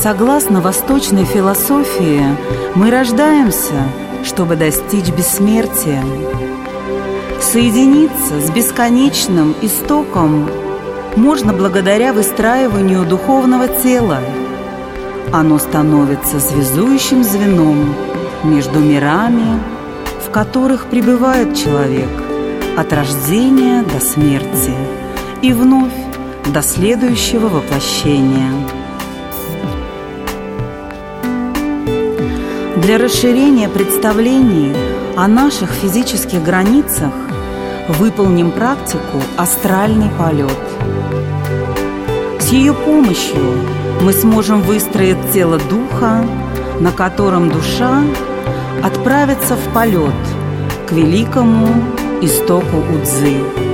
Согласно восточной философии, мы рождаемся, чтобы достичь бессмертия. Соединиться с бесконечным истоком можно благодаря выстраиванию духовного тела. Оно становится связующим звеном между мирами, в которых пребывает человек от рождения до смерти и вновь до следующего воплощения. Для расширения представлений о наших физических границах выполним практику «Астральный полет». С ее помощью мы сможем выстроить тело духа, на котором душа отправится в полет к великому истоку Удзы.